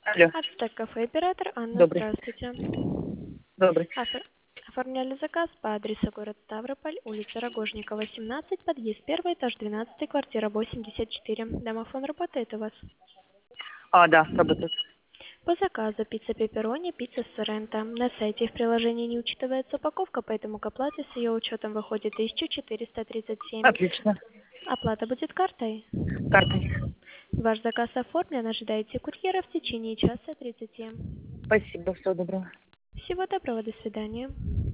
Алло, Ацтек кафе оператор Анна, добрый, здравствуйте. добрый. Оформляли заказ по адресу город Ставрополь, улица Рогожникова, 17, подъезд 1, этаж 12, квартира 84. Домофон работает у вас? Да, работает. По заказу пицца пепперони, пицца сорренто. На сайте и в приложении не учитывается упаковка, поэтому к оплате с ее учетом выходит 1437. Отлично. Оплата будет картой? Картой. Ваш заказ оформлен, ожидайте курьера в течение часа 30. Спасибо, всего доброго. Всего доброго, до свидания.